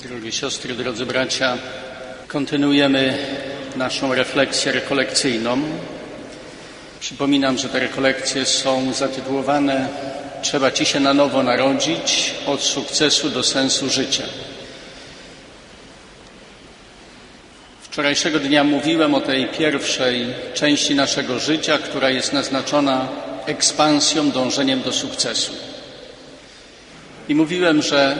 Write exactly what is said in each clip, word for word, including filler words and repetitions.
Drogie siostry, drodzy bracia, kontynuujemy naszą refleksję rekolekcyjną. Przypominam, że te rekolekcje są zatytułowane „Trzeba Ci się na nowo narodzić, od sukcesu do sensu życia”. Wczorajszego dnia mówiłem o tej pierwszej części naszego życia, która jest naznaczona ekspansją, dążeniem do sukcesu. I mówiłem, że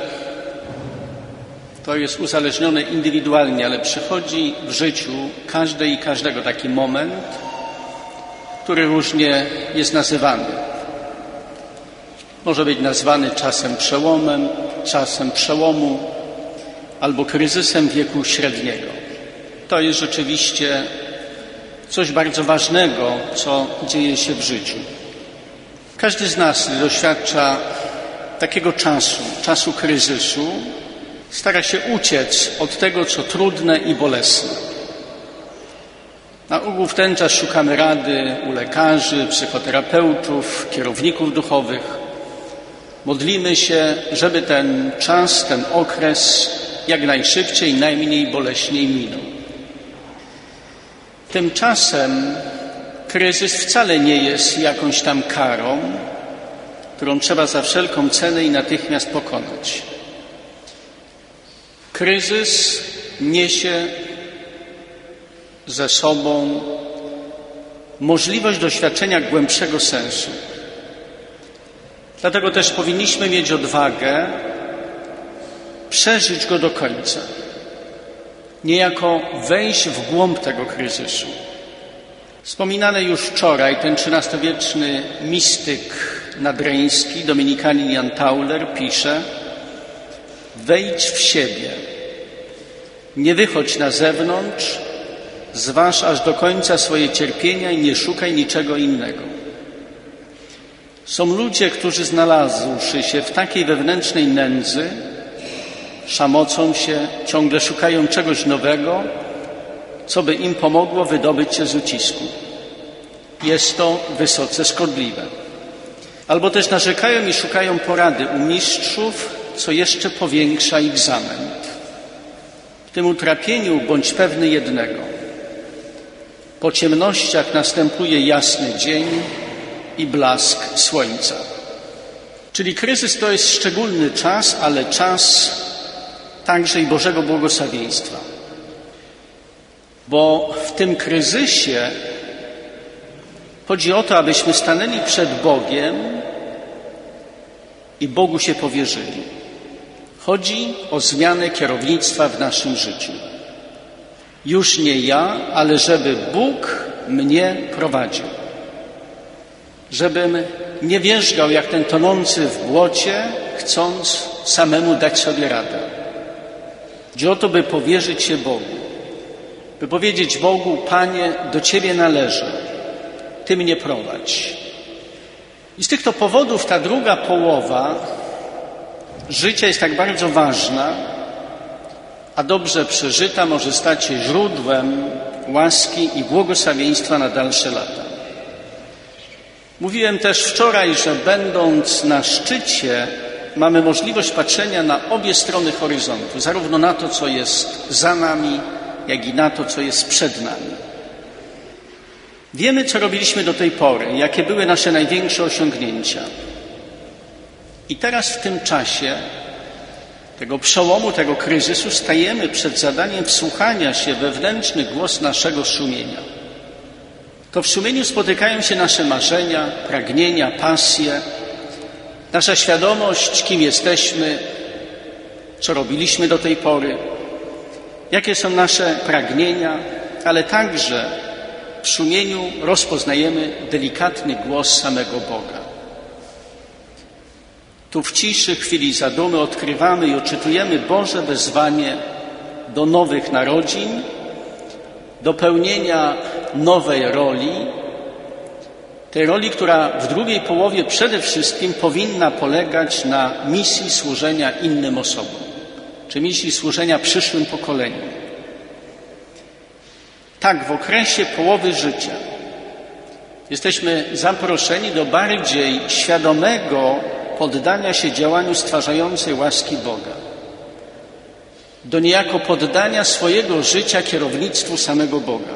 to jest uzależnione indywidualnie, ale przychodzi w życiu każdej i każdego taki moment, który różnie jest nazywany. Może być nazwany czasem przełomem, czasem przełomu albo kryzysem wieku średniego. To jest rzeczywiście coś bardzo ważnego, co dzieje się w życiu. Każdy z nas doświadcza takiego czasu, czasu kryzysu, stara się uciec od tego, co trudne i bolesne. Na ogół w ten czas szukamy rady u lekarzy, psychoterapeutów, kierowników duchowych. Modlimy się, żeby ten czas, ten okres jak najszybciej, najmniej boleśniej minął. Tymczasem kryzys wcale nie jest jakąś tam karą, którą trzeba za wszelką cenę i natychmiast pokonać. Kryzys niesie ze sobą możliwość doświadczenia głębszego sensu. Dlatego też powinniśmy mieć odwagę przeżyć go do końca. Niejako wejść w głąb tego kryzysu. Wspominany już wczoraj ten trzynastowieczny mistyk nadreński, dominikanin Jan Tauler pisze: wejdź w siebie, nie wychodź na zewnątrz, zważ aż do końca swoje cierpienia i nie szukaj niczego innego. Są ludzie, którzy znalazłszy się w takiej wewnętrznej nędzy, szamocą się, ciągle szukają czegoś nowego, co by im pomogło wydobyć się z ucisku. Jest to wysoce szkodliwe. Albo też narzekają i szukają porady u mistrzów, co jeszcze powiększa ich zamęt. W tym utrapieniu bądź pewny jednego. Po ciemnościach następuje jasny dzień i blask słońca. Czyli kryzys to jest szczególny czas, ale czas także i Bożego błogosławieństwa. Bo w tym kryzysie chodzi o to, abyśmy stanęli przed Bogiem i Bogu się powierzyli. Chodzi o zmianę kierownictwa w naszym życiu. Już nie ja, ale żeby Bóg mnie prowadził. Żebym nie wierzgał jak ten tonący w błocie, chcąc samemu dać sobie radę. Chodzi o to, by powierzyć się Bogu. By powiedzieć Bogu: Panie, do Ciebie należę. Ty mnie prowadź. I z tych to powodów ta druga połowa życia jest tak bardzo ważna, a dobrze przeżyta może stać się źródłem łaski i błogosławieństwa na dalsze lata. Mówiłem też wczoraj, że będąc na szczycie mamy możliwość patrzenia na obie strony horyzontu, zarówno na to, co jest za nami, jak i na to, co jest przed nami. Wiemy, co robiliśmy do tej pory, jakie były nasze największe osiągnięcia. I teraz w tym czasie tego przełomu, tego kryzysu stajemy przed zadaniem wsłuchania się w wewnętrzny głos naszego sumienia. To w sumieniu spotykają się nasze marzenia, pragnienia, pasje, nasza świadomość, kim jesteśmy, co robiliśmy do tej pory, jakie są nasze pragnienia, ale także w sumieniu rozpoznajemy delikatny głos samego Boga. Tu w ciszy chwili zadumy odkrywamy i odczytujemy Boże wezwanie do nowych narodzin, do pełnienia nowej roli, tej roli, która w drugiej połowie przede wszystkim powinna polegać na misji służenia innym osobom, czy misji służenia przyszłym pokoleniom. Tak, w okresie połowy życia jesteśmy zaproszeni do bardziej świadomego poddania się działaniu stwarzającej łaski Boga. do niejako poddania swojego życia kierownictwu samego Boga.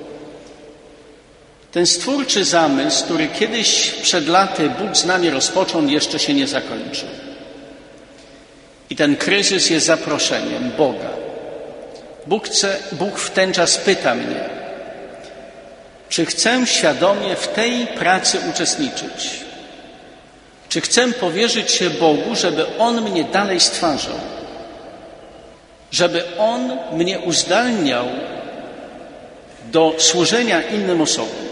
Ten stwórczy zamysł, który kiedyś przed laty Bóg z nami rozpoczął, jeszcze się nie zakończył. I ten kryzys jest zaproszeniem Boga. Bóg chce, Bóg w ten czas pyta mnie, czy chcę świadomie w tej pracy uczestniczyć? Czy chcę powierzyć się Bogu, żeby On mnie dalej stwarzał? Żeby On mnie uzdalniał do służenia innym osobom?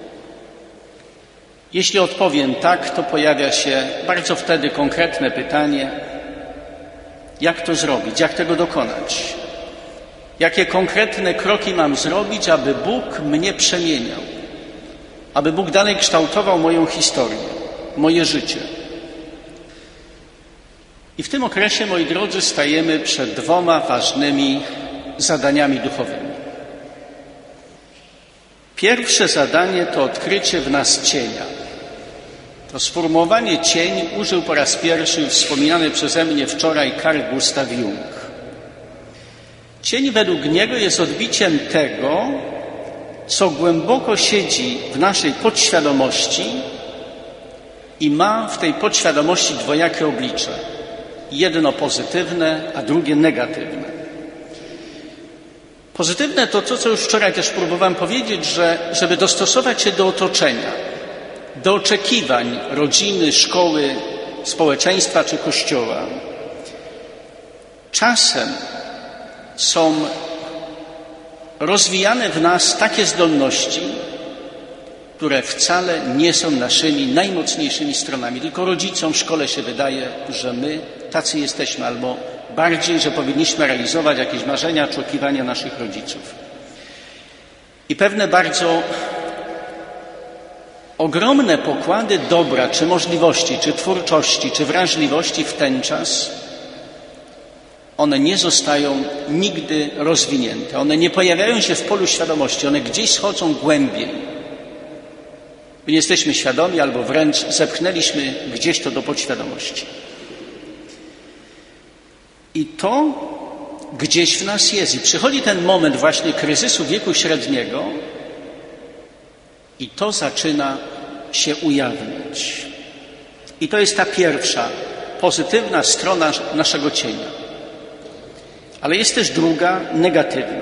Jeśli odpowiem tak, to pojawia się bardzo wtedy konkretne pytanie, jak to zrobić, jak tego dokonać? Jakie konkretne kroki mam zrobić, aby Bóg mnie przemieniał? Aby Bóg dalej kształtował moją historię, moje życie? I w tym okresie, moi drodzy, stajemy przed dwoma ważnymi zadaniami duchowymi. Pierwsze zadanie to odkrycie w nas cienia. To sformułowanie cień użył po raz pierwszy wspominany przeze mnie wczoraj Carl Gustav Jung. Cień według niego jest odbiciem tego, co głęboko siedzi w naszej podświadomości i ma w tej podświadomości dwojakie oblicze. Jedno pozytywne, a drugie negatywne. Pozytywne to to, co już wczoraj też próbowałem powiedzieć, że żeby dostosować się do otoczenia, do oczekiwań rodziny, szkoły, społeczeństwa czy Kościoła, czasem są rozwijane w nas takie zdolności, które wcale nie są naszymi najmocniejszymi stronami. Tylko rodzicom w szkole się wydaje, że my tacy jesteśmy, albo bardziej, że powinniśmy realizować jakieś marzenia czy oczekiwania naszych rodziców. I pewne bardzo ogromne pokłady dobra, czy możliwości, czy twórczości, czy wrażliwości w ten czas, one nie zostają nigdy rozwinięte. One nie pojawiają się w polu świadomości, one gdzieś schodzą głębiej. My nie jesteśmy świadomi, albo wręcz zepchnęliśmy gdzieś to do podświadomości. I to gdzieś w nas jest. I przychodzi ten moment właśnie kryzysu wieku średniego i to zaczyna się ujawniać. I to jest ta pierwsza, pozytywna strona naszego cienia. Ale jest też druga, negatywna.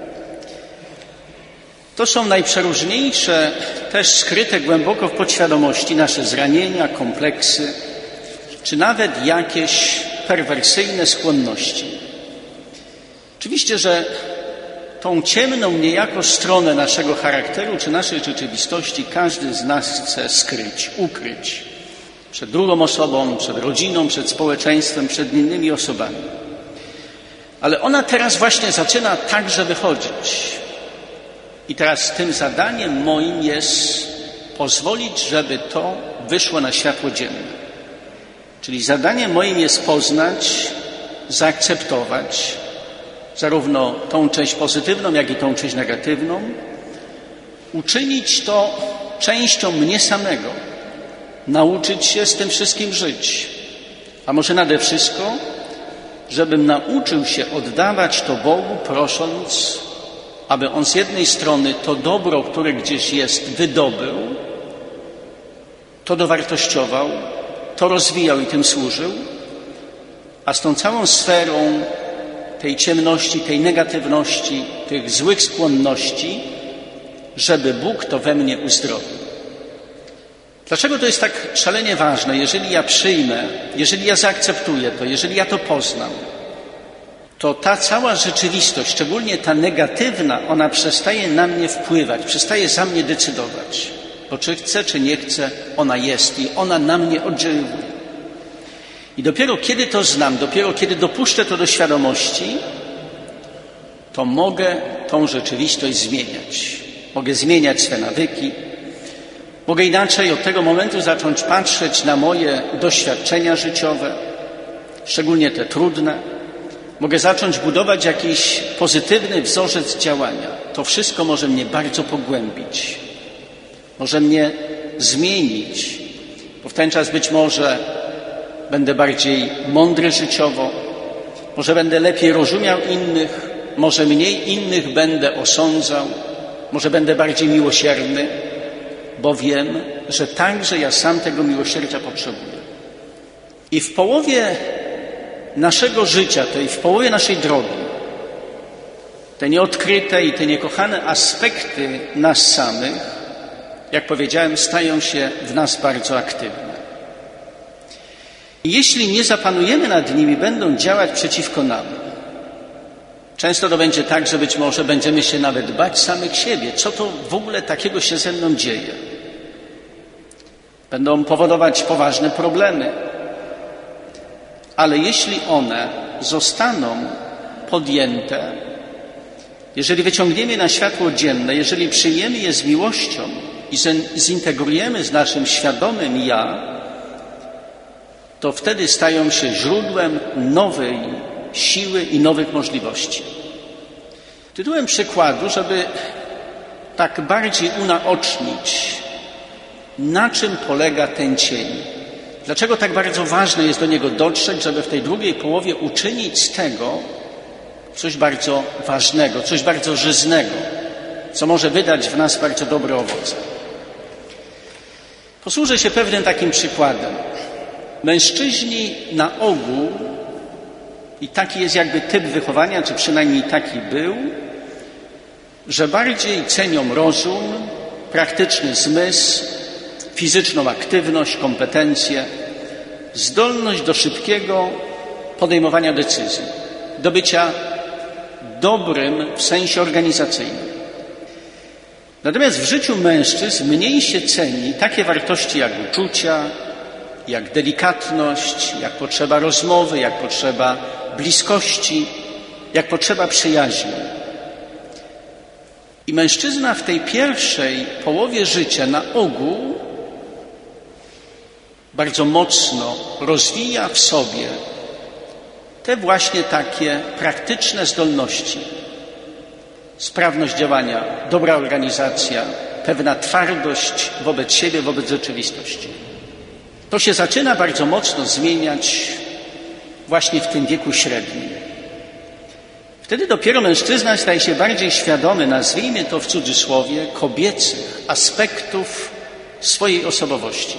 To są najprzeróżniejsze, też skryte głęboko w podświadomości nasze zranienia, kompleksy, czy nawet jakieś perwersyjne skłonności. Oczywiście, że tą ciemną niejako stronę naszego charakteru czy naszej rzeczywistości każdy z nas chce skryć, ukryć przed drugą osobą, przed rodziną, przed społeczeństwem, przed innymi osobami. Ale ona teraz właśnie zaczyna także wychodzić. I teraz tym zadaniem moim jest pozwolić, żeby to wyszło na światło dzienne. Czyli zadaniem moim jest poznać, zaakceptować zarówno tą część pozytywną, jak i tą część negatywną, uczynić to częścią mnie samego, nauczyć się z tym wszystkim żyć, a może nade wszystko, żebym nauczył się oddawać to Bogu, prosząc, aby On z jednej strony to dobro, które gdzieś jest, wydobył, to dowartościował, to rozwijał i tym służył, a z tą całą sferą tej ciemności, tej negatywności, tych złych skłonności, żeby Bóg to we mnie uzdrowił. Dlaczego to jest tak szalenie ważne? Jeżeli ja przyjmę, jeżeli ja zaakceptuję to, jeżeli ja to poznam, to ta cała rzeczywistość, szczególnie ta negatywna, ona przestaje na mnie wpływać, przestaje za mnie decydować. Bo czy chcę, czy nie chcę, ona jest i ona na mnie oddziałuje. I dopiero kiedy to znam, dopiero kiedy dopuszczę to do świadomości, to mogę tą rzeczywistość zmieniać. Mogę zmieniać swe nawyki. Mogę inaczej od tego momentu zacząć patrzeć na moje doświadczenia życiowe, szczególnie te trudne. Mogę zacząć budować jakiś pozytywny wzorzec działania. To wszystko może mnie bardzo pogłębić. Może mnie zmienić, bo w ten czas być może będę bardziej mądry życiowo, Może będę lepiej rozumiał innych, może mniej innych będę osądzał, może będę bardziej miłosierny, bo wiem, że także ja sam tego miłosierdzia potrzebuję. I w połowie naszego życia, tej w połowie naszej drogi, te nieodkryte i te niekochane aspekty nas samych, jak powiedziałem, stają się w nas bardzo aktywne. I jeśli nie zapanujemy nad nimi, będą działać przeciwko nam. Często to będzie tak, że być może będziemy się nawet bać samych siebie. Co to w ogóle takiego się ze mną dzieje? Będą powodować poważne problemy. Ale jeśli one zostaną podjęte, jeżeli wyciągniemy je na światło dzienne, jeżeli przyjmiemy je z miłością i zintegrujemy z naszym świadomym ja, to wtedy stają się źródłem nowej siły i nowych możliwości. Tytułem przykładu, żeby tak bardziej unaocznić, na czym polega ten cień. Dlaczego tak bardzo ważne jest do niego dotrzeć, żeby w tej drugiej połowie uczynić z tego coś bardzo ważnego, coś bardzo żyznego, co może wydać w nas bardzo dobre owoce. Posłużę się pewnym takim przykładem. Mężczyźni na ogół, i taki jest jakby typ wychowania, czy przynajmniej taki był, że bardziej cenią rozum, praktyczny zmysł, fizyczną aktywność, kompetencje, zdolność do szybkiego podejmowania decyzji, do bycia dobrym w sensie organizacyjnym. Natomiast w życiu mężczyzn mniej się ceni takie wartości jak uczucia, jak delikatność, jak potrzeba rozmowy, jak potrzeba bliskości, jak potrzeba przyjaźni. I mężczyzna w tej pierwszej połowie życia na ogół bardzo mocno rozwija w sobie te właśnie takie praktyczne zdolności. Sprawność działania, dobra organizacja, pewna twardość wobec siebie, wobec rzeczywistości. To się zaczyna bardzo mocno zmieniać właśnie w tym wieku średnim. Wtedy dopiero mężczyzna staje się bardziej świadomy, nazwijmy to w cudzysłowie, kobiecych aspektów swojej osobowości.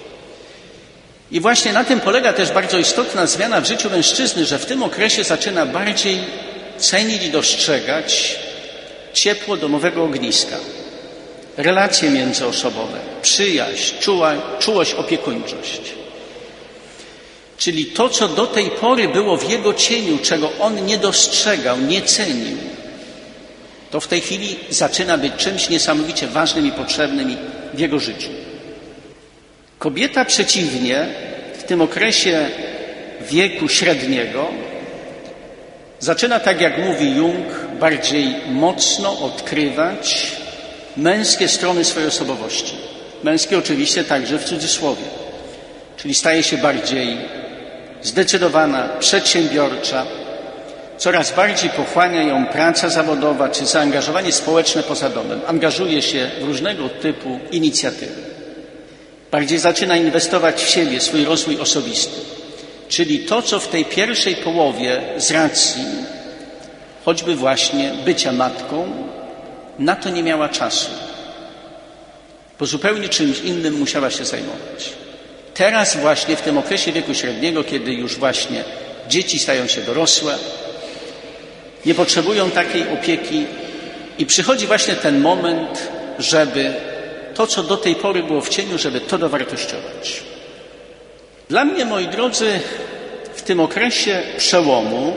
I właśnie na tym polega też bardzo istotna zmiana w życiu mężczyzny, że w tym okresie zaczyna bardziej cenić i dostrzegać ciepło domowego ogniska, relacje międzyosobowe, przyjaźń, czuła, czułość, opiekuńczość. Czyli to, co do tej pory było w jego cieniu, czego on nie dostrzegał, nie cenił, to w tej chwili zaczyna być czymś niesamowicie ważnym i potrzebnym w jego życiu. Kobieta przeciwnie, w tym okresie wieku średniego, zaczyna, tak jak mówi Jung, bardziej mocno odkrywać męskie strony swojej osobowości. Męskie oczywiście także w cudzysłowie. Czyli staje się bardziej zdecydowana, przedsiębiorcza, coraz bardziej pochłania ją praca zawodowa czy zaangażowanie społeczne poza domem. Angażuje się w różnego typu inicjatywy. Bardziej zaczyna inwestować w siebie, swój rozwój osobisty. Czyli to, co w tej pierwszej połowie z racji choćby właśnie bycia matką, na to nie miała czasu, bo zupełnie czymś innym musiała się zajmować. Teraz właśnie w tym okresie wieku średniego, kiedy już właśnie dzieci stają się dorosłe, nie potrzebują takiej opieki i przychodzi właśnie ten moment, żeby to, co do tej pory było w cieniu, żeby to dowartościować. Dla mnie, moi drodzy, w tym okresie przełomu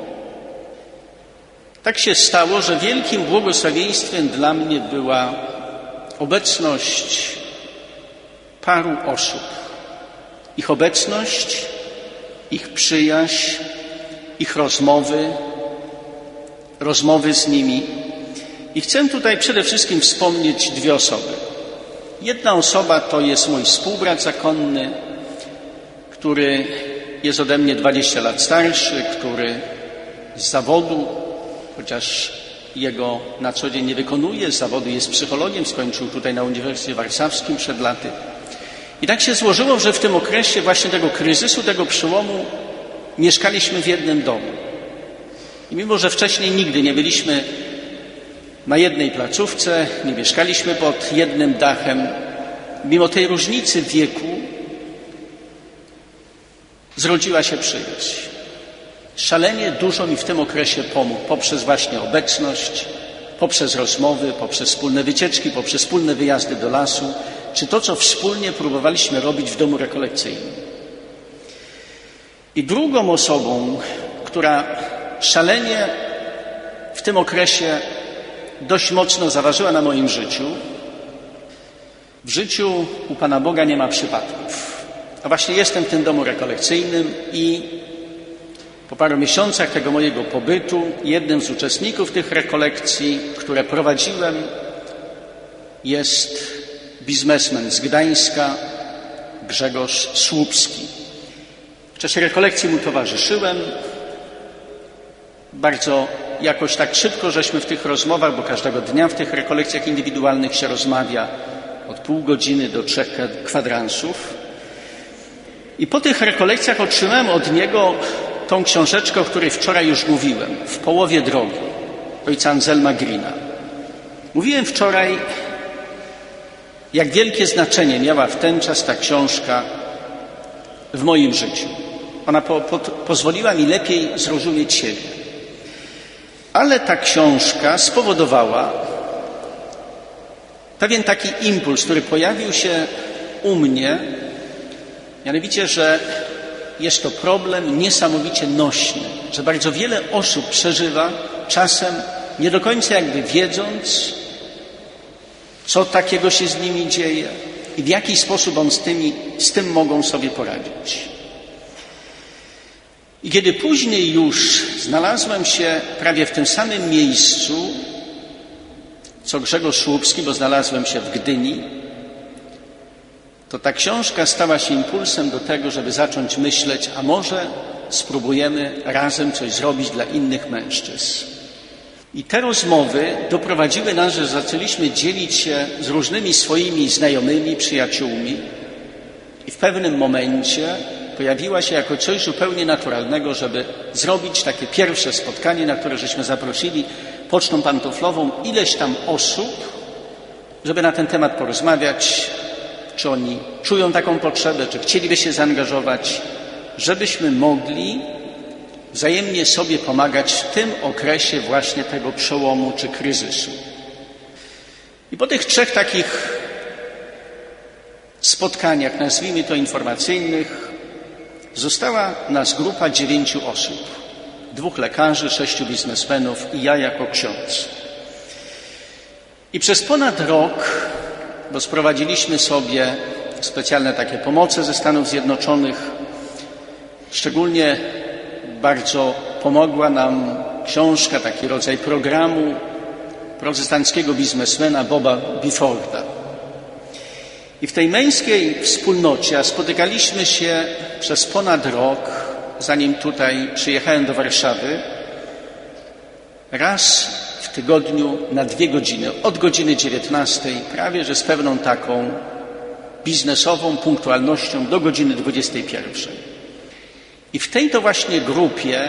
tak się stało, że wielkim błogosławieństwem dla mnie była obecność paru osób. Ich obecność, ich przyjaźń, ich rozmowy, rozmowy z nimi. I chcę tutaj przede wszystkim wspomnieć dwie osoby. Jedna osoba to jest mój współbrat zakonny, który jest ode mnie dwadzieścia lat starszy, który z zawodu, chociaż jego na co dzień nie wykonuje, z zawodu jest psychologiem, skończył tutaj na Uniwersytecie Warszawskim przed laty. I tak się złożyło, że w tym okresie właśnie tego kryzysu, tego przełomu mieszkaliśmy w jednym domu. I mimo, że wcześniej nigdy nie byliśmy na jednej placówce, nie mieszkaliśmy pod jednym dachem, mimo tej różnicy wieku zrodziła się przyjaźń. Szalenie dużo mi w tym okresie pomógł poprzez właśnie obecność, poprzez rozmowy, poprzez wspólne wycieczki, poprzez wspólne wyjazdy do lasu, czy to, co wspólnie próbowaliśmy robić w domu rekolekcyjnym. I drugą osobą, która szalenie w tym okresie dość mocno zaważyła na moim życiu, w życiu u Pana Boga nie ma przypadków. A właśnie jestem w tym domu rekolekcyjnym i po paru miesiącach tego mojego pobytu jednym z uczestników tych rekolekcji, które prowadziłem, jest biznesmen z Gdańska, Grzegorz Słupski. W czasie rekolekcji mu towarzyszyłem. Bardzo jakoś tak szybko żeśmy w tych rozmowach, bo każdego dnia w tych rekolekcjach indywidualnych się rozmawia od pół godziny do trzech kwadransów. I po tych rekolekcjach otrzymałem od niego tą książeczkę, o której wczoraj już mówiłem, W połowie drogi, ojca Anselma Greena. Mówiłem wczoraj, jak wielkie znaczenie miała w ten czas ta książka w moim życiu. Ona po, po, pozwoliła mi lepiej zrozumieć siebie. Ale ta książka spowodowała pewien taki impuls, który pojawił się u mnie, mianowicie, że jest to problem niesamowicie nośny, że bardzo wiele osób przeżywa czasem nie do końca jakby wiedząc, co takiego się z nimi dzieje i w jaki sposób on z, tymi, z tym mogą sobie poradzić. I kiedy później już znalazłem się prawie w tym samym miejscu, co Grzegorz Słupski, bo znalazłem się w Gdyni, to ta książka stała się impulsem do tego, żeby zacząć myśleć, a może spróbujemy razem coś zrobić dla innych mężczyzn. I te rozmowy doprowadziły nas, że zaczęliśmy dzielić się z różnymi swoimi znajomymi, przyjaciółmi i w pewnym momencie pojawiła się jako coś zupełnie naturalnego, żeby zrobić takie pierwsze spotkanie, na które żeśmy zaprosili Pocztą Pantoflową ileś tam osób, żeby na ten temat porozmawiać, czy oni czują taką potrzebę, czy chcieliby się zaangażować, żebyśmy mogli wzajemnie sobie pomagać w tym okresie właśnie tego przełomu czy kryzysu. I po tych trzech takich spotkaniach, nazwijmy to informacyjnych, została nas grupa dziewięciu osób. Dwóch lekarzy, sześciu biznesmenów i ja jako ksiądz. I przez ponad rok, bo sprowadziliśmy sobie specjalne takie pomoce ze Stanów Zjednoczonych, szczególnie bardzo pomogła nam książka, taki rodzaj programu protestanckiego biznesmena Boba Biforda. I w tej męskiej wspólnocie spotykaliśmy się przez ponad rok, zanim tutaj przyjechałem do Warszawy, raz w tygodniu na dwie godziny, od godziny dziewiętnastej, prawie że z pewną taką biznesową punktualnością do godziny dwudziestej pierwszej. I w tej to właśnie grupie,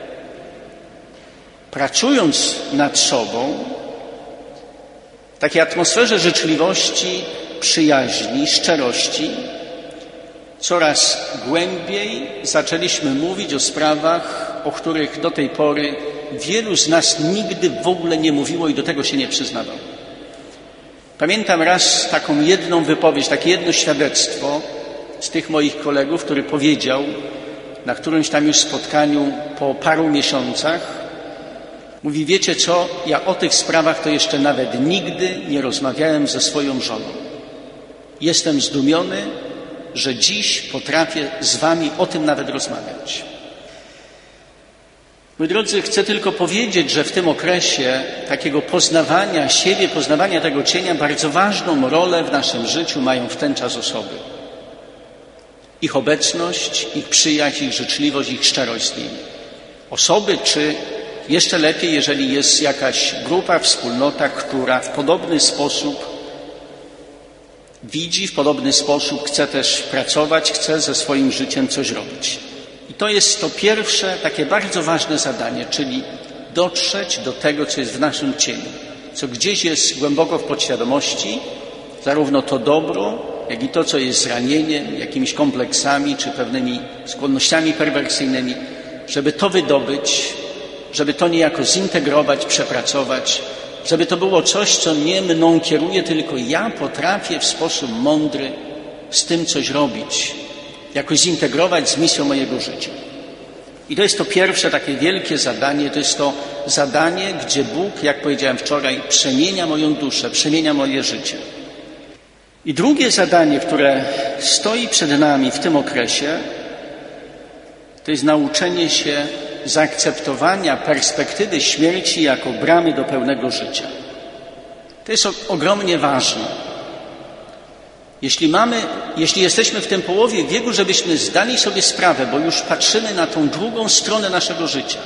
pracując nad sobą, w takiej atmosferze życzliwości, przyjaźni, szczerości, coraz głębiej zaczęliśmy mówić o sprawach, o których do tej pory wielu z nas nigdy w ogóle nie mówiło i do tego się nie przyznawało. Pamiętam raz taką jedną wypowiedź, takie jedno świadectwo z tych moich kolegów, który powiedział na którymś tam już spotkaniu po paru miesiącach, mówi, wiecie co, ja o tych sprawach to jeszcze nawet nigdy nie rozmawiałem ze swoją żoną. Jestem zdumiony, że dziś potrafię z wami o tym nawet rozmawiać. Moi drodzy, chcę tylko powiedzieć, że w tym okresie takiego poznawania siebie, poznawania tego cienia, bardzo ważną rolę w naszym życiu mają w ten czas osoby. Ich obecność, ich przyjaźń, ich życzliwość, ich szczerość z nimi. Osoby, czy jeszcze lepiej, jeżeli jest jakaś grupa, wspólnota, która w podobny sposób widzi, w podobny sposób chce też pracować, chce ze swoim życiem coś robić. I to jest to pierwsze, takie bardzo ważne zadanie, czyli dotrzeć do tego, co jest w naszym cieniu, co gdzieś jest głęboko w podświadomości, zarówno to dobro, jak i to, co jest zranieniem, jakimiś kompleksami czy pewnymi skłonnościami perwersyjnymi, żeby to wydobyć, żeby to niejako zintegrować, przepracować, żeby to było coś, co nie mną kieruje, tylko ja potrafię w sposób mądry z tym coś robić, jakoś zintegrować z misją mojego życia. I to jest to pierwsze takie wielkie zadanie, to jest to zadanie, gdzie Bóg, jak powiedziałem wczoraj, przemienia moją duszę, przemienia moje życie. I drugie zadanie, które stoi przed nami w tym okresie, to jest nauczenie się zaakceptowania perspektywy śmierci jako bramy do pełnego życia. To jest ogromnie ważne. Jeśli mamy, jeśli jesteśmy w tym połowie wieku, żebyśmy zdali sobie sprawę, bo już patrzymy na tą drugą stronę naszego życia.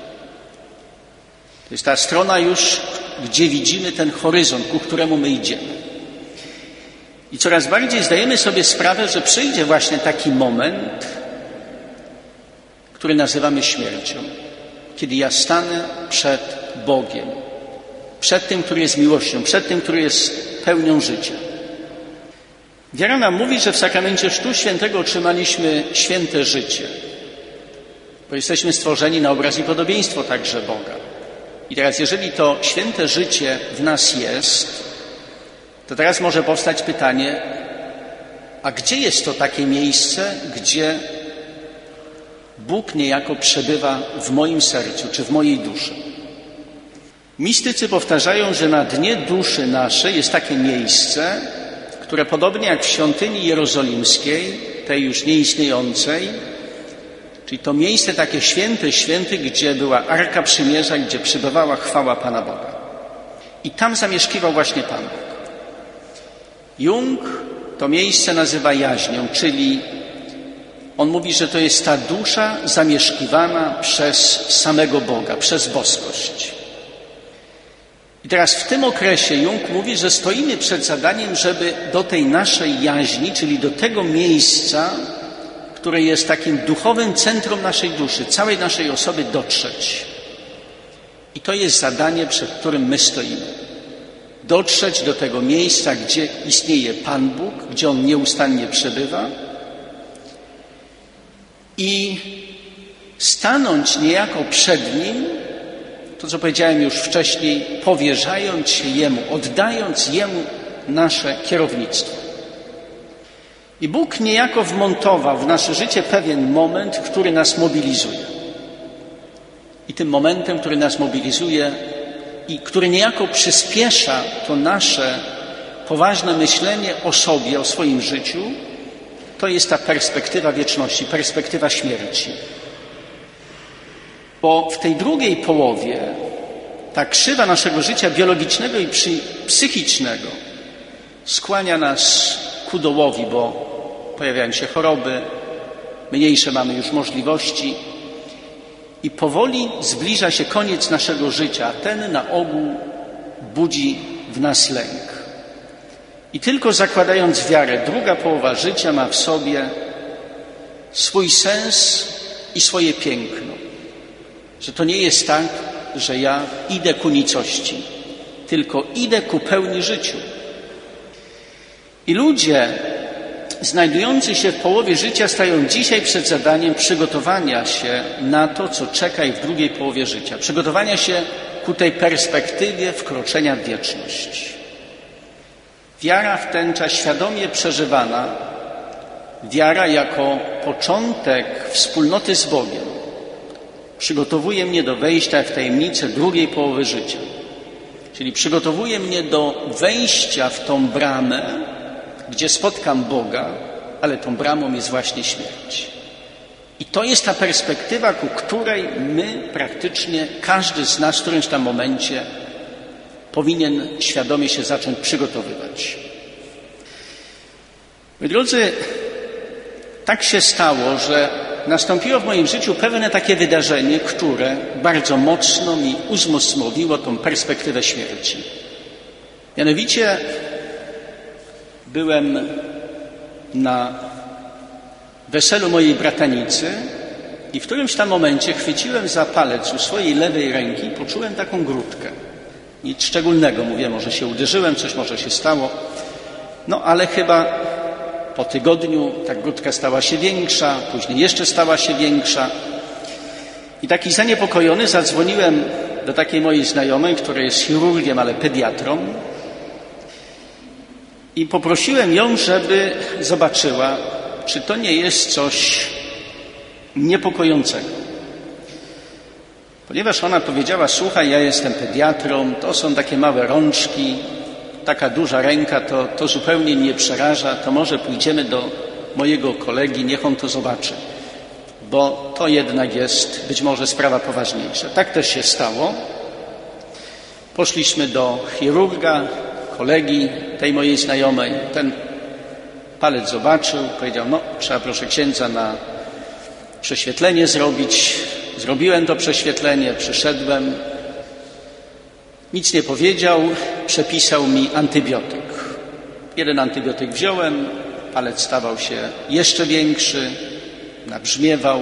To jest ta strona już, gdzie widzimy ten horyzont, ku któremu my idziemy. I coraz bardziej zdajemy sobie sprawę, że przyjdzie właśnie taki moment, który nazywamy śmiercią. Kiedy ja stanę przed Bogiem, przed tym, który jest miłością, przed tym, który jest pełnią życia. Wiara nam mówi, że w sakramencie Chrztu Świętego otrzymaliśmy święte życie, bo jesteśmy stworzeni na obraz i podobieństwo także Boga. I teraz, jeżeli to święte życie w nas jest, to teraz może powstać pytanie, a gdzie jest to takie miejsce, gdzie Bóg niejako przebywa w moim sercu czy w mojej duszy? Mistycy powtarzają, że na dnie duszy naszej jest takie miejsce, które podobnie jak w świątyni jerozolimskiej, tej już nieistniejącej, czyli to miejsce takie święte, święty, gdzie była Arka Przymierza, gdzie przybywała chwała Pana Boga. I tam zamieszkiwał właśnie Pan Bóg. Jung to miejsce nazywa jaźnią, czyli on mówi, że to jest ta dusza zamieszkiwana przez samego Boga, przez boskość. I teraz w tym okresie Jung mówi, że stoimy przed zadaniem, żeby do tej naszej jaźni, czyli do tego miejsca, które jest takim duchowym centrum naszej duszy, całej naszej osoby dotrzeć. I to jest zadanie, przed którym my stoimy. Dotrzeć do tego miejsca, gdzie istnieje Pan Bóg, gdzie On nieustannie przebywa i stanąć niejako przed Nim, to co powiedziałem już wcześniej, powierzając się Jemu, oddając Jemu nasze kierownictwo. I Bóg niejako wmontował w nasze życie pewien moment, który nas mobilizuje. I tym momentem, który nas mobilizuje i który niejako przyspiesza to nasze poważne myślenie o sobie, o swoim życiu, to jest ta perspektywa wieczności, perspektywa śmierci. Bo w tej drugiej połowie ta krzywa naszego życia biologicznego i psychicznego skłania nas ku dołowi, bo pojawiają się choroby, mniejsze mamy już możliwości i powoli zbliża się koniec naszego życia, a ten na ogół budzi w nas lęk. I tylko zakładając wiarę, druga połowa życia ma w sobie swój sens i swoje piękno. Że to nie jest tak, że ja idę ku nicości, tylko idę ku pełni życiu. I ludzie znajdujący się w połowie życia stają dzisiaj przed zadaniem przygotowania się na to, co czeka ich w drugiej połowie życia. Przygotowania się ku tej perspektywie wkroczenia w wieczność. Wiara w ten czas świadomie przeżywana, wiara jako początek wspólnoty z Bogiem, przygotowuje mnie do wejścia w tajemnicę drugiej połowy życia. Czyli przygotowuje mnie do wejścia w tą bramę, gdzie spotkam Boga, ale tą bramą jest właśnie śmierć. I to jest ta perspektywa, ku której my praktycznie, każdy z nas w którymś tam momencie powinien świadomie się zacząć przygotowywać. Moi drodzy, tak się stało, że nastąpiło w moim życiu pewne takie wydarzenie, które bardzo mocno mi uzmocniło tą perspektywę śmierci. Mianowicie byłem na weselu mojej bratanicy I w którymś tam momencie chwyciłem za palec u swojej lewej ręki i poczułem taką grudkę. Nic szczególnego, mówię, może się uderzyłem, coś może się stało. No ale chyba po tygodniu ta grudka stała się większa, później jeszcze stała się większa. I taki zaniepokojony zadzwoniłem do takiej mojej znajomej, która jest chirurgiem, ale pediatrą. I poprosiłem ją, żeby zobaczyła, czy to nie jest coś niepokojącego. Ponieważ ona powiedziała, słuchaj, ja jestem pediatrą, to są takie małe rączki, taka duża ręka, to, to zupełnie nie przeraża, to może pójdziemy do mojego kolegi, niech on to zobaczy, bo to jednak jest być może sprawa poważniejsza. Tak też się stało. Poszliśmy do chirurga, kolegi tej mojej znajomej. Ten palec zobaczył, powiedział, no trzeba proszę księdza na prześwietlenie zrobić. Zrobiłem to prześwietlenie, przyszedłem. Nic nie powiedział, przepisał mi antybiotyk. Jeden antybiotyk wziąłem, palec stawał się jeszcze większy, nabrzmiewał.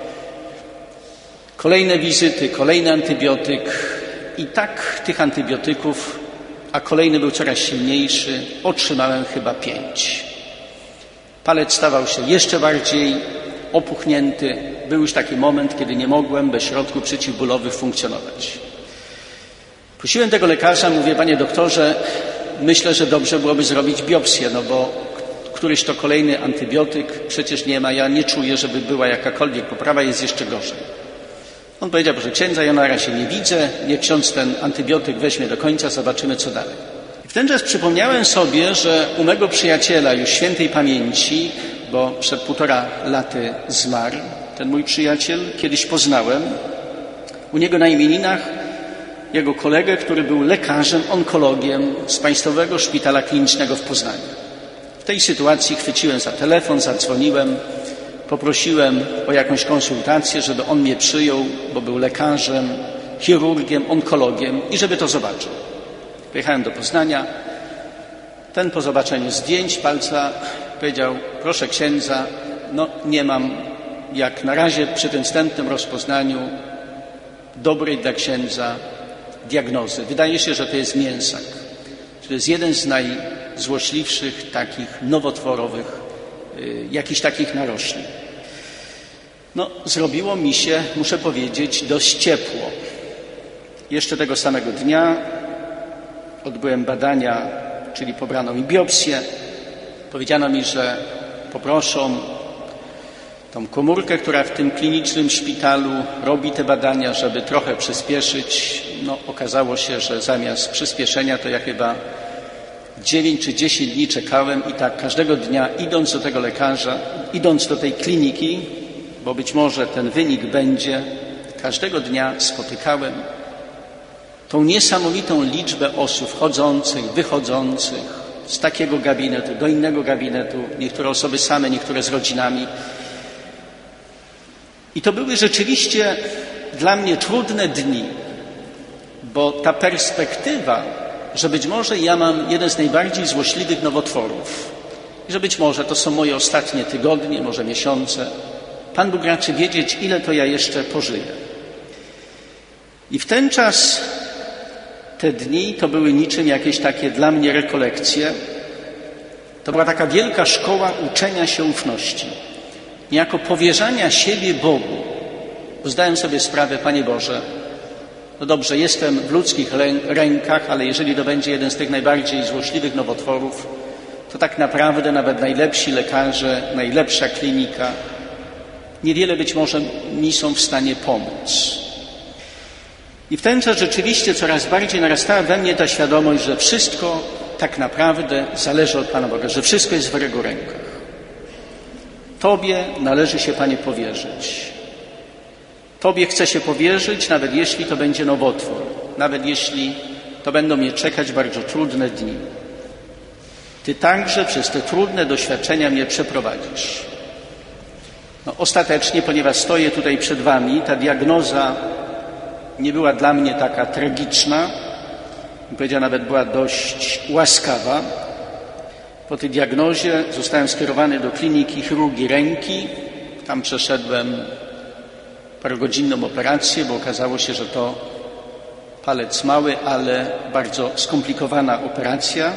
Kolejne wizyty, kolejny antybiotyk i tak tych antybiotyków, a kolejny był coraz silniejszy, otrzymałem chyba pięć. Palec stawał się jeszcze bardziej opuchnięty. Był już taki moment, kiedy nie mogłem bez środków przeciwbólowych funkcjonować. Prosiłem tego lekarza, mówię, panie doktorze, myślę, że dobrze byłoby zrobić biopsję, no bo któryś to kolejny antybiotyk przecież nie ma, ja nie czuję, żeby była jakakolwiek poprawa, jest jeszcze gorzej. On powiedział, proszę księdza, ja na razie nie widzę, niech ksiądz ten antybiotyk weźmie do końca, zobaczymy co dalej. I w ten czas przypomniałem sobie, że u mego przyjaciela już świętej pamięci, bo przed półtora laty zmarł, ten mój przyjaciel, kiedyś poznałem, u niego na imieninach jego kolegę, który był lekarzem, onkologiem z Państwowego Szpitala Klinicznego w Poznaniu. W tej sytuacji chwyciłem za telefon, zadzwoniłem, poprosiłem o jakąś konsultację, żeby on mnie przyjął, bo był lekarzem, chirurgiem, onkologiem i żeby to zobaczył. Pojechałem do Poznania. Ten po zobaczeniu zdjęć palca powiedział, proszę księdza, no nie mam jak na razie przy tym wstępnym rozpoznaniu dobrej dla księdza diagnozy. Wydaje się, że to jest mięsak. To jest jeden z najzłośliwszych takich nowotworowych, yy, jakichś takich narośli. No, zrobiło mi się, muszę powiedzieć, dość ciepło. Jeszcze tego samego dnia odbyłem badania, czyli pobrano mi biopsję. Powiedziano mi, że poproszą tą komórkę, która w tym klinicznym szpitalu robi te badania, żeby trochę przyspieszyć. No, okazało się, że zamiast przyspieszenia to ja chyba dziewięć czy dziesięć dni czekałem i tak każdego dnia idąc do tego lekarza, idąc do tej kliniki, bo być może ten wynik będzie, każdego dnia spotykałem tą niesamowitą liczbę osób wchodzących, wychodzących z takiego gabinetu do innego gabinetu, niektóre osoby same, niektóre z rodzinami. I to były rzeczywiście dla mnie trudne dni, bo ta perspektywa, że być może ja mam jeden z najbardziej złośliwych nowotworów i że być może to są moje ostatnie tygodnie, może miesiące. Pan Bóg raczy wiedzieć, ile to ja jeszcze pożyję. I w ten czas te dni to były niczym jakieś takie dla mnie rekolekcje. To była taka wielka szkoła uczenia się ufności. Niejako powierzania siebie Bogu. Bo zdałem sobie sprawę, Panie Boże, no dobrze, jestem w ludzkich rękach, ale jeżeli to będzie jeden z tych najbardziej złośliwych nowotworów, to tak naprawdę nawet najlepsi lekarze, najlepsza klinika, niewiele być może mi są w stanie pomóc. I w ten czas rzeczywiście coraz bardziej narastała we mnie ta świadomość, że wszystko tak naprawdę zależy od Pana Boga, że wszystko jest w Jego rękach. Tobie należy się, Panie, powierzyć. Tobie chcę się powierzyć, nawet jeśli to będzie nowotwór, nawet jeśli to będą mnie czekać bardzo trudne dni. Ty także przez te trudne doświadczenia mnie przeprowadzisz. No, ostatecznie, ponieważ stoję tutaj przed Wami, ta diagnoza nie była dla mnie taka tragiczna, bym powiedział, nawet była dość łaskawa. Po tej diagnozie zostałem skierowany do kliniki chirurgii ręki. Tam przeszedłem parogodzinną operację, bo okazało się, że to palec mały, ale bardzo skomplikowana operacja,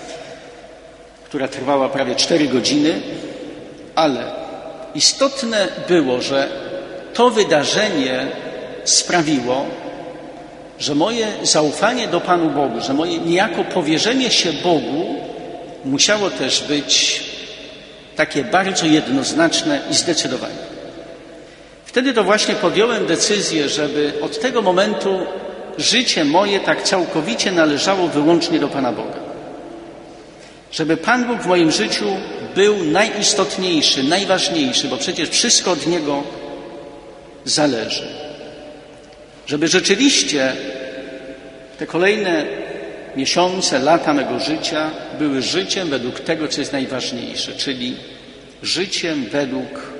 która trwała prawie cztery godziny, ale istotne było, że to wydarzenie sprawiło, że moje zaufanie do Panu Bogu, że moje niejako powierzenie się Bogu musiało też być takie bardzo jednoznaczne i zdecydowane. Wtedy to właśnie podjąłem decyzję, żeby od tego momentu życie moje tak całkowicie należało wyłącznie do Pana Boga. Żeby Pan Bóg w moim życiu był najistotniejszy, najważniejszy, bo przecież wszystko od Niego zależy. Żeby rzeczywiście te kolejne miesiące, lata mego życia były życiem według tego, co jest najważniejsze, czyli życiem według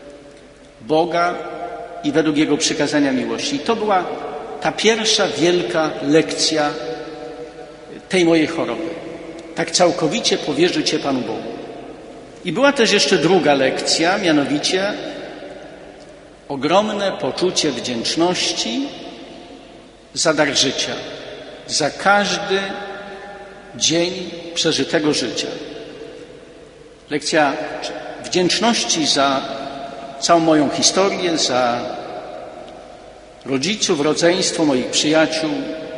Boga i według Jego przykazania miłości. I to była ta pierwsza wielka lekcja tej mojej choroby. Tak całkowicie powierzyć się Panu Bogu. I była też jeszcze druga lekcja, mianowicie ogromne poczucie wdzięczności za dar życia, za każdy dzień przeżytego życia. Lekcja wdzięczności za całą moją historię, za rodziców, rodzeństwo moich przyjaciół,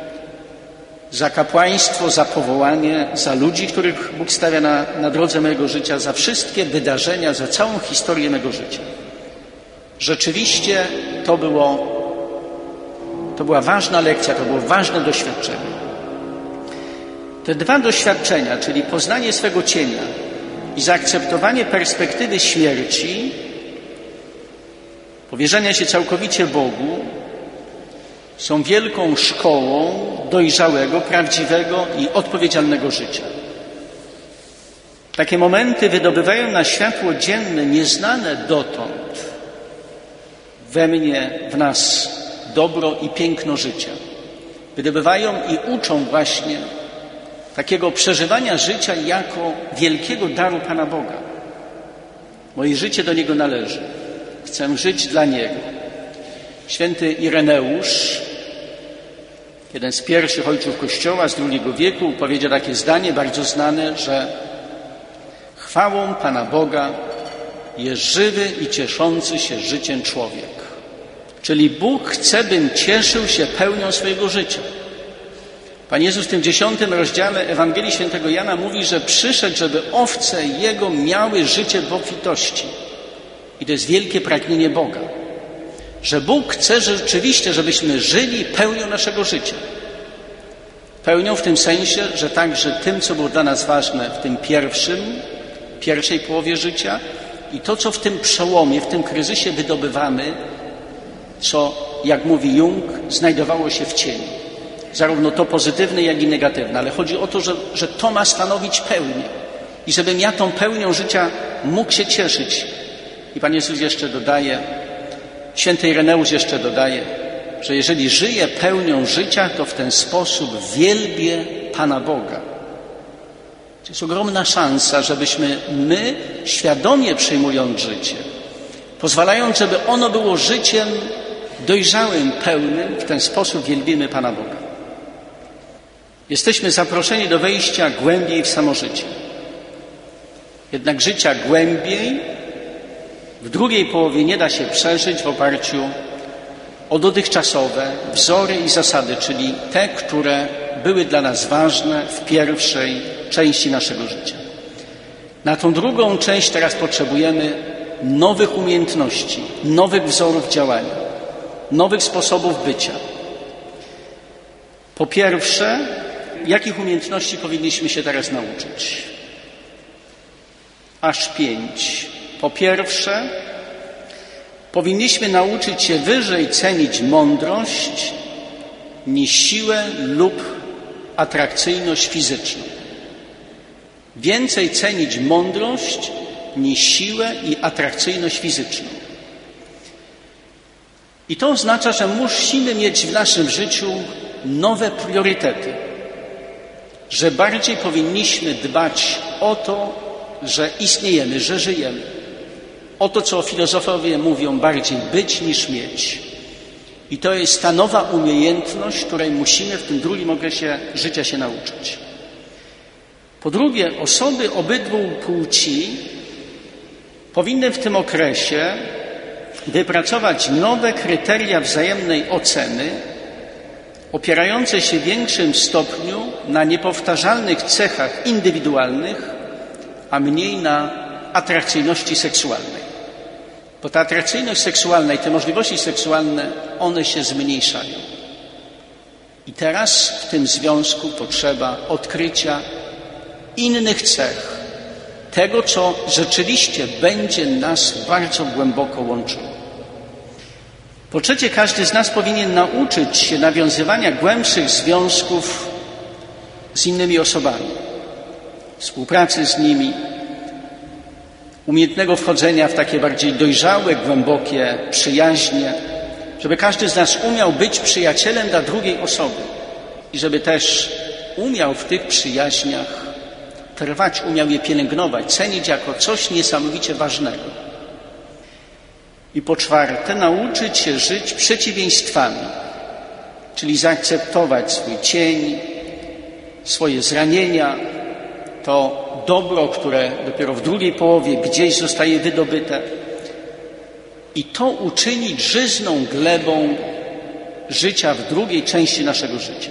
za kapłaństwo, za powołanie, za ludzi, których Bóg stawia na, na drodze mojego życia, za wszystkie wydarzenia, za całą historię mego życia. Rzeczywiście to było, to była ważna lekcja, to było ważne doświadczenie. Te dwa doświadczenia, czyli poznanie swego cienia i zaakceptowanie perspektywy śmierci, powierzenia się całkowicie Bogu, są wielką szkołą dojrzałego, prawdziwego i odpowiedzialnego życia. Takie momenty wydobywają na światło dzienne, nieznane dotąd we mnie, w nas dobro i piękno życia. Wydobywają i uczą właśnie takiego przeżywania życia jako wielkiego daru Pana Boga. Moje życie do Niego należy. Chcę żyć dla Niego. Święty Ireneusz, jeden z pierwszych ojców Kościoła z drugiego wieku, powiedział takie zdanie bardzo znane, że chwałą Pana Boga jest żywy i cieszący się życiem człowiek. Czyli Bóg chce, bym cieszył się pełnią swojego życia. Pan Jezus w tym dziesiątym rozdziale Ewangelii Świętego Jana mówi, że przyszedł, żeby owce Jego miały życie w obfitości. I to jest wielkie pragnienie Boga. Że Bóg chce rzeczywiście, żebyśmy żyli pełnią naszego życia. Pełnią w tym sensie, że także tym, co było dla nas ważne w tym pierwszym, pierwszej połowie życia i to, co w tym przełomie, w tym kryzysie wydobywamy, co, jak mówi Jung, znajdowało się w cieniu. Zarówno to pozytywne, jak i negatywne. Ale chodzi o to, że, że to ma stanowić pełnię. I żebym ja tą pełnią życia mógł się cieszyć. I Pan Jezus jeszcze dodaje, święty Ireneusz jeszcze dodaje, że jeżeli żyję pełnią życia, to w ten sposób wielbię Pana Boga. To jest ogromna szansa, żebyśmy my, świadomie przyjmując życie, pozwalając, żeby ono było życiem dojrzałym, pełnym, w ten sposób wielbimy Pana Boga. Jesteśmy zaproszeni do wejścia głębiej w samo życie. Jednak życia głębiej w drugiej połowie nie da się przeżyć w oparciu o dotychczasowe wzory i zasady, czyli te, które były dla nas ważne w pierwszej części naszego życia. Na tą drugą część teraz potrzebujemy nowych umiejętności, nowych wzorów działania, nowych sposobów bycia. Po pierwsze, jakich umiejętności powinniśmy się teraz nauczyć? Aż pięć. Po pierwsze, powinniśmy nauczyć się wyżej cenić mądrość niż siłę lub atrakcyjność fizyczną. Więcej cenić mądrość niż siłę i atrakcyjność fizyczną. I to oznacza, że musimy mieć w naszym życiu nowe priorytety, że bardziej powinniśmy dbać o to, że istniejemy, że żyjemy. o to, co filozofowie mówią, bardziej być niż mieć. I to jest ta nowa umiejętność, której musimy w tym drugim okresie życia się nauczyć. Po drugie, osoby obydwu płci powinny w tym okresie wypracować nowe kryteria wzajemnej oceny, opierające się w większym stopniu na niepowtarzalnych cechach indywidualnych, a mniej na atrakcyjności seksualnej. Bo ta atrakcyjność seksualna i te możliwości seksualne, one się zmniejszają. I teraz w tym związku potrzeba odkrycia innych cech, tego, co rzeczywiście będzie nas bardzo głęboko łączyło. Po trzecie, każdy z nas powinien nauczyć się nawiązywania głębszych związków z innymi osobami, współpracy z nimi, umiejętnego wchodzenia w takie bardziej dojrzałe, głębokie przyjaźnie, żeby każdy z nas umiał być przyjacielem dla drugiej osoby i żeby też umiał w tych przyjaźniach trwać, umiał je pielęgnować, cenić jako coś niesamowicie ważnego. I po czwarte, nauczyć się żyć przeciwieństwami, czyli zaakceptować swój cień, swoje zranienia, to dobro, które dopiero w drugiej połowie gdzieś zostaje wydobyte, i to uczynić żyzną glebą życia w drugiej części naszego życia.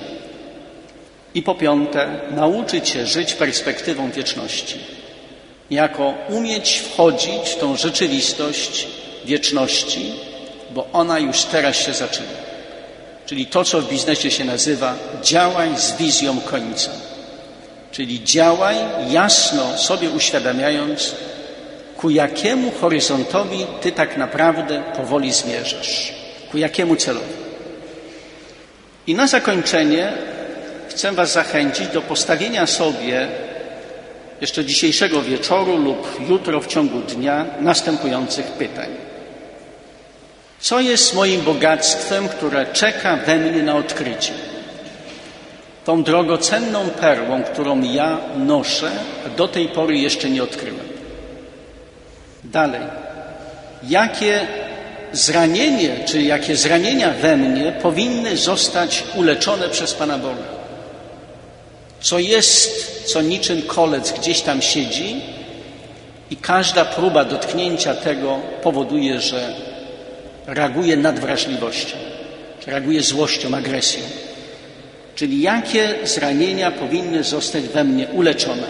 I po piąte, nauczyć się żyć perspektywą wieczności. Niejako umieć wchodzić w tą rzeczywistość wieczności, bo ona już teraz się zaczyna. Czyli to, co w biznesie się nazywa działaj z wizją końca. Czyli działaj jasno sobie uświadamiając, ku jakiemu horyzontowi ty tak naprawdę powoli zmierzasz, ku jakiemu celowi. I na zakończenie chcę was zachęcić do postawienia sobie jeszcze dzisiejszego wieczoru lub jutro w ciągu dnia następujących pytań. Co jest moim bogactwem, które czeka we mnie na odkrycie? Tą drogocenną perłą, którą ja noszę, do tej pory jeszcze nie odkryłem. Dalej. Jakie zranienie, czy jakie zranienia we mnie powinny zostać uleczone przez Pana Boga? Co jest, co niczym kolec gdzieś tam siedzi i każda próba dotknięcia tego powoduje, że reaguje nadwrażliwością, reaguje złością, agresją. Czyli jakie zranienia powinny zostać we mnie uleczone?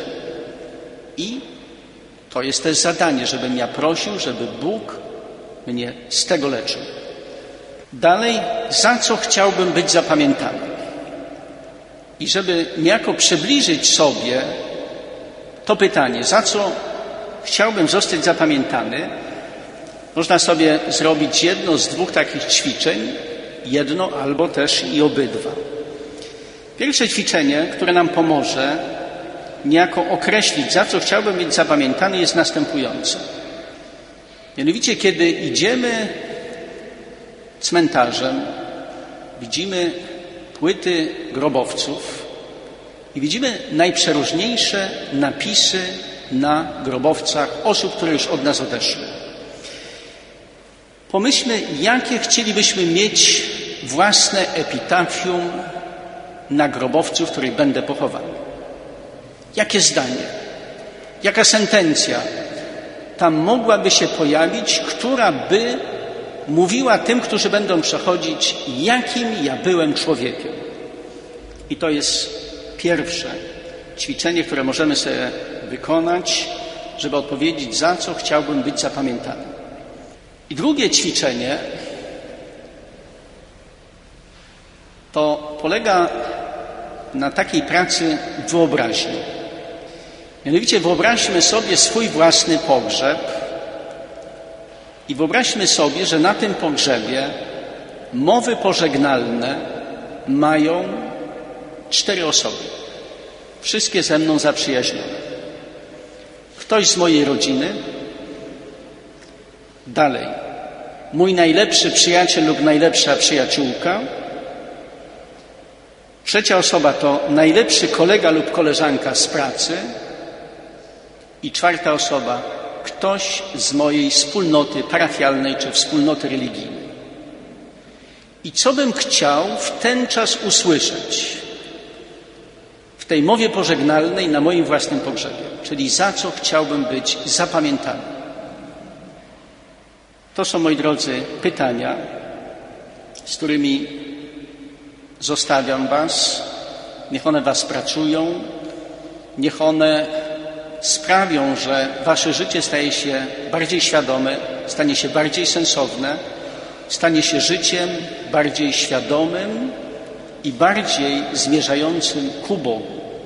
I to jest też zadanie, żebym ja prosił, żeby Bóg mnie z tego leczył. Dalej, za co chciałbym być zapamiętany? I żeby niejako przybliżyć sobie to pytanie, za co chciałbym zostać zapamiętany, można sobie zrobić jedno z dwóch takich ćwiczeń, jedno albo też i obydwa. Pierwsze ćwiczenie, które nam pomoże niejako określić, za co chciałbym być zapamiętany, jest następujące. Mianowicie, kiedy idziemy cmentarzem, widzimy płyty grobowców i widzimy najprzeróżniejsze napisy na grobowcach osób, które już od nas odeszły. Pomyślmy, jakie chcielibyśmy mieć własne epitafium na grobowcu, w której będę pochowany. Jakie zdanie, jaka sentencja tam mogłaby się pojawić, która by mówiła tym, którzy będą przechodzić, jakim ja byłem człowiekiem. I to jest pierwsze ćwiczenie, które możemy sobie wykonać, żeby odpowiedzieć, za co chciałbym być zapamiętany. I drugie ćwiczenie to polega na takiej pracy wyobraźni. Mianowicie wyobraźmy sobie swój własny pogrzeb i wyobraźmy sobie, że na tym pogrzebie mowy pożegnalne mają cztery osoby. Wszystkie ze mną zaprzyjaźnione. Ktoś z mojej rodziny, dalej mój najlepszy przyjaciel lub najlepsza przyjaciółka, trzecia osoba to najlepszy kolega lub koleżanka z pracy i czwarta osoba ktoś z mojej wspólnoty parafialnej czy wspólnoty religijnej. I co bym chciał w ten czas usłyszeć w tej mowie pożegnalnej na moim własnym pogrzebie, czyli za co chciałbym być zapamiętany. To są, moi drodzy, pytania, z którymi zostawiam was. Niech one was pracują, niech one sprawią, że wasze życie staje się bardziej świadome, stanie się bardziej sensowne, stanie się życiem bardziej świadomym i bardziej zmierzającym ku Bogu.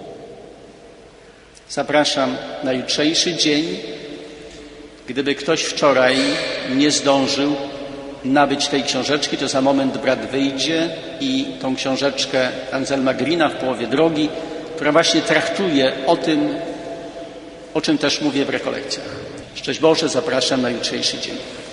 Zapraszam na jutrzejszy dzień. Gdyby ktoś wczoraj nie zdążył nabyć tej książeczki, to za moment brat wyjdzie i tą książeczkę Anselma Greena W połowie drogi, która właśnie traktuje o tym, o czym też mówię w rekolekcjach. Szczęść Boże, zapraszam na jutrzejszy dzień.